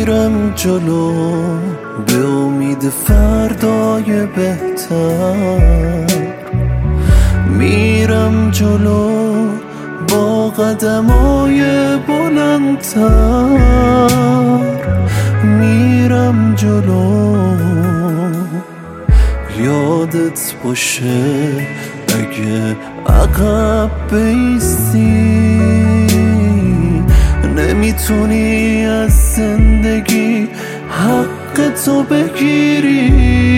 میرم جلو به امید فردای بهتر، میرم جلو با قدمای بلندتر، میرم جلو. یادت باشه اگه عقب بیستی نمیتونی از زندگی حق تو بگیری.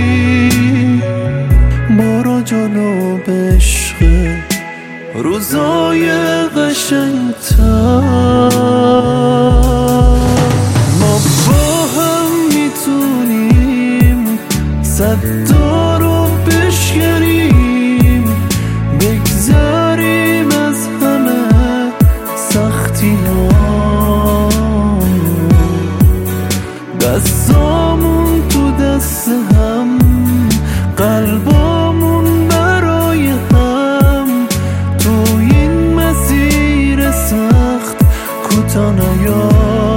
برو جلو به عشق روزای قشنگتر. ما با هم میتونیم صد تا رو بشکنیم، بگذریم از همه سختی ها. دستامون تو دست هم، قلبامون برای هم، تو این مسیر سخت کوتاه نیا.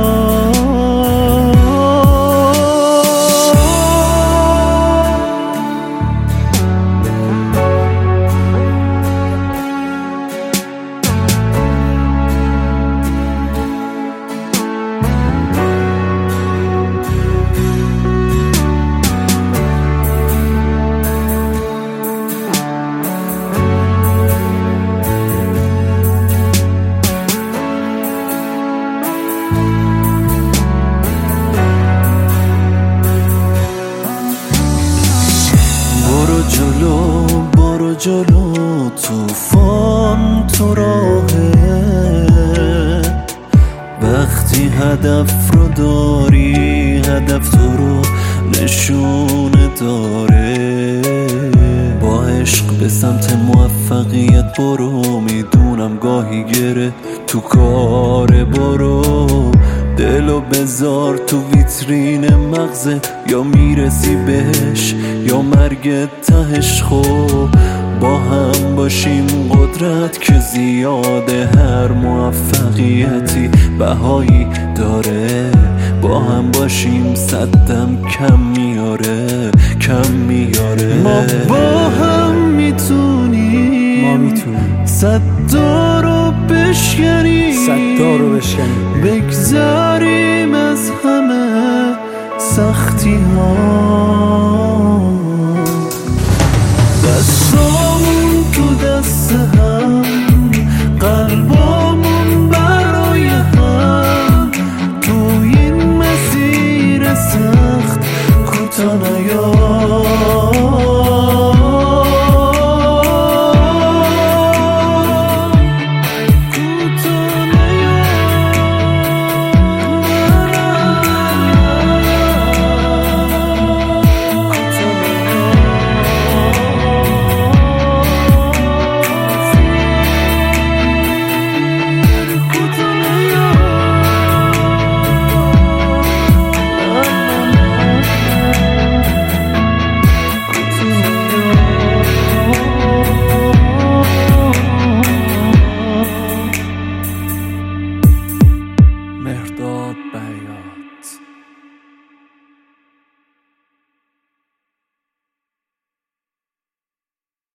برو جلو طوفان تو راهه، وقتی هدف رو داری هدف تو رو نشونه داره. با عشق به سمت موفقیت برو، میدونم گاهی گره تو کار برو. دلو بذار تو ویترین مغزه، یا میرسی بهش یا مرگ تهش. خب با هم باشیم قدرت که زیاده، هر موفقیتی بهایی داره. با هم باشیم صدم کم میاره، کم میاره. ما با هم میتونیم صد تا رو بشکنیم، بشکنیم، بگذاریم از همه سختی ها.